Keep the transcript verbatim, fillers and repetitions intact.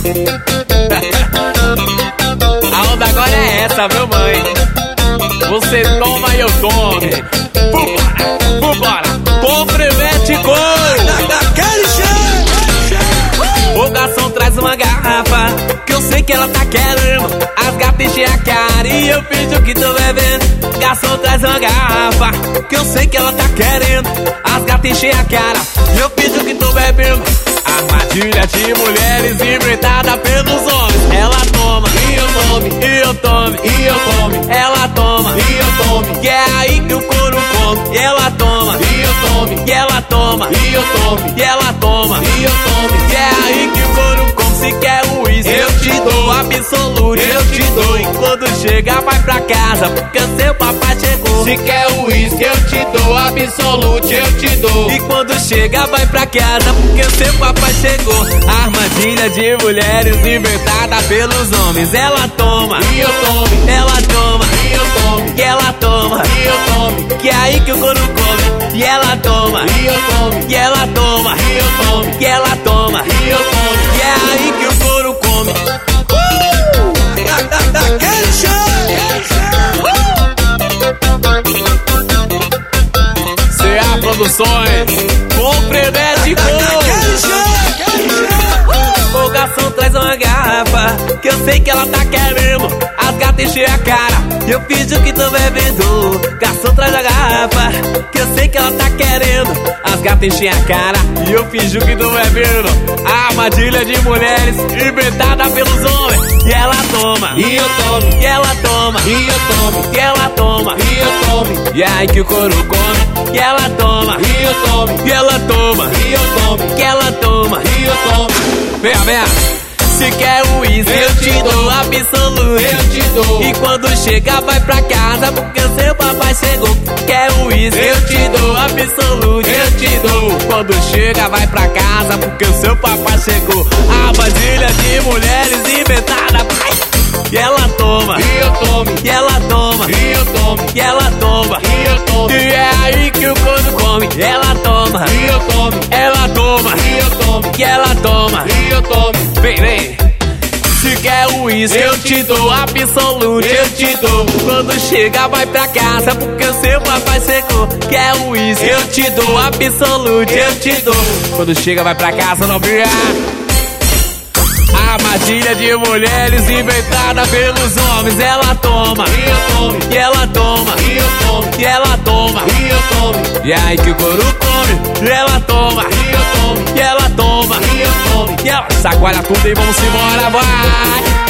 A onda agora é essa, viu, mãe? Você toma e eu tomo. Vambora, vambora. Compromete com daquele jeito. o garçom traz uma garrafa que eu sei que ela tá querendo. As gatas enchem a cara e eu finjo que tô bebendo. Garçom traz uma garrafa que eu sei que ela tá querendo. As gatas enchem a cara e eu finjo que tô bebendo. Armadilha de mulheres inventada pelos homens. Ela toma E eu tome, e eu tome e eu tome, ela toma e eu tome, e é aí que o couro come. E ela toma e eu tome, e ela toma e eu tome, e ela toma e eu tome. e é aí que o couro come. Se quer o uísque Eu te dou, absoluto, eu te dou. E quando chega vai pra casa porque seu papai chegou. Se quer uísque, eu te dou, absolute, eu te dou. E quando chega vai pra casa porque seu papai chegou. Armadilha de mulheres inventada pelos homens. Ela toma E eu tome, ela toma e eu tome, e ela toma e eu tome, que é aí que o couro come. E ela toma e eu tome, e ela toma e eu tome, e ela toma e eu tome. e é aí que o couro come. Da, da, daquele jeito. C A Produções, compromete Daquele com jeito. o garçom traz uma garrafa que eu sei que ela tá querendo. As gatas enchem a cara e eu finjo que tô bebendo. Garçom traz a garrafa que eu sei que ela tá querendo. As gatas enchem a cara e eu finjo que tô bebendo. Armadilha de mulheres inventada pelos homens. E ela toma E eu tome, e ela toma e eu tome, e ela toma e eu tome, e é aí que o couro come. E ela toma e eu tome, e ela toma e eu tome, e ela toma. e eu tome. Venha, venha. Se quer o uísque, Eu te dou, absoluto. eu te dou. E quando chega, vai pra casa porque seu papai chegou. Quer o uísque, Eu te dou, absoluto. eu te dou. Quando chega, vai pra casa porque o seu papai chegou. Armadilha de mulheres inventada. E ela toma, E eu tome, e ela toma, e eu tome, e ela toma. e eu tome, E é aí que o couro come. Ela toma, e eu tome, ela toma, e eu tome, e ela toma. e eu tome. Vem, vem. Se quer o uísque, Eu te dou, absoluto. eu te dou. Quando chega, vai pra casa porque o seu papai chegou. Quer o uísque, Eu te dou, absoluto. eu te dou. Quando chega, vai pra casa, novinha. Armadilha de mulheres inventada pelos homens. Ela toma E eu tome, e ela toma e eu tome, e ela toma. e eu tome, E aí que o couro come. E ela toma e eu tome, e ela toma e eu tome. e ela chacoalha tudo e vamos embora, vai.